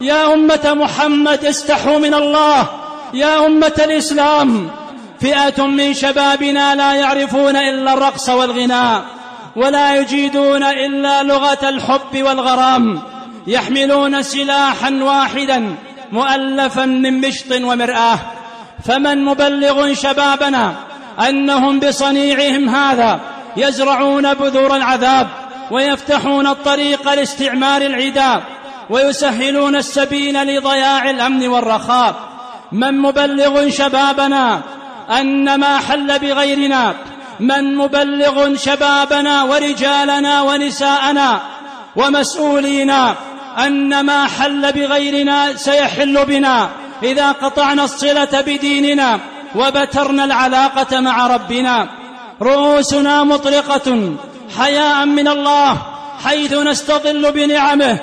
يا أمة محمد استحوا من الله. يا أمة الإسلام، فئة من شبابنا لا يعرفون إلا الرقص والغناء، ولا يجيدون إلا لغة الحب والغرام، يحملون سلاحا واحدا مؤلفا من مشط ومرآة. فمن مبلغ شبابنا أنهم بصنيعهم هذا يزرعون بذور العذاب، ويفتحون الطريق لاستعمار العداء، ويسهلون السبيل لضياع الأمن والرخاء. من مبلغ شبابنا أن ما حل بغيرنا، من مبلغ شبابنا ورجالنا ونساءنا ومسؤولينا أن ما حل بغيرنا سيحل بنا إذا قطعنا الصلة بديننا وبترنا العلاقة مع ربنا. رؤوسنا مطلقة حياء من الله، حيث نستظل بنعمه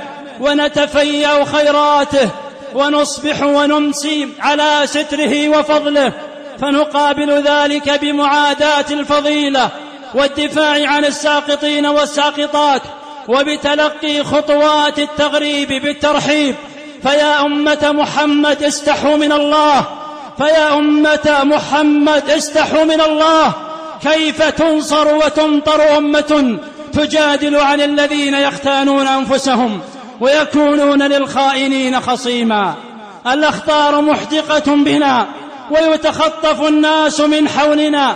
ونتفيأ خيراته، ونصبح ونمسي على ستره وفضله، فنقابل ذلك بمعاداة الفضيلة والدفاع عن الساقطين والساقطات، وبتلقي خطوات التغريب بالترحيب. فيا أمة محمد استحوا من الله، فيا أمة محمد استحوا من الله. كيف تنصر وتمطر أمة تجادل عن الذين يختانون أنفسهم ويكونون للخائنين خصيما؟ الأخطار محدقة بنا، ويتخطف الناس من حولنا،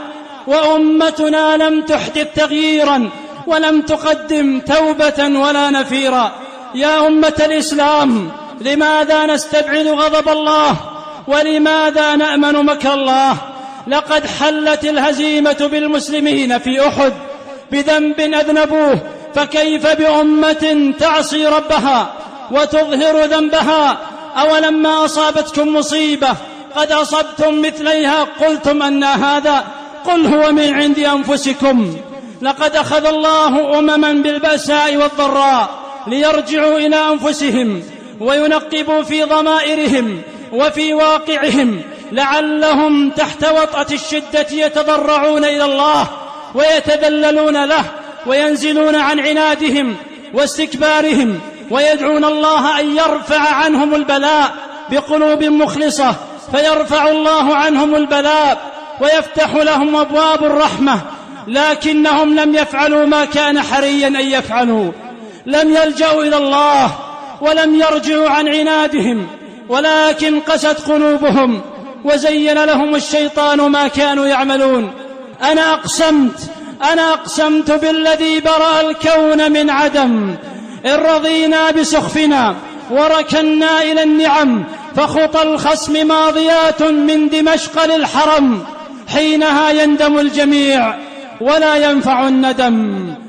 وأمتنا لم تحدث تغييرا ولم تقدم توبة ولا نفيرا. يا أمة الإسلام، لماذا نستبعد غضب الله؟ ولماذا نأمن مكر الله؟ لقد حلت الهزيمة بالمسلمين في أحد بذنب أذنبوه، فكيف بأمة تعصي ربها وتظهر ذنبها؟ أولما أصابتكم مصيبة قد أصبتم مثليها قلتم أن هذا؟ قل هو من عند أنفسكم. لقد أخذ الله أمما بالبأساء والضراء ليرجعوا إلى أنفسهم وينقبوا في ضمائرهم وفي واقعهم، لعلهم تحت وطأة الشدة يتضرعون إلى الله ويتذللون له، وينزلون عن عنادهم واستكبارهم، ويدعون الله أن يرفع عنهم البلاء بقلوب مخلصة، فيرفع الله عنهم البلاء ويفتح لهم أبواب الرحمة. لكنهم لم يفعلوا ما كان حريا أن يفعلوا، لم يلجأوا إلى الله ولم يرجعوا عن عنادهم، ولكن قست قلوبهم وزين لهم الشيطان ما كانوا يعملون. أنا أقسمت بالذي برأ الكون من عدم، إن رضينا بسخفنا وركنا إلى النعم، فخطى الخصم ماضيات من دمشق للحرم، حينها يندم الجميع ولا ينفع الندم.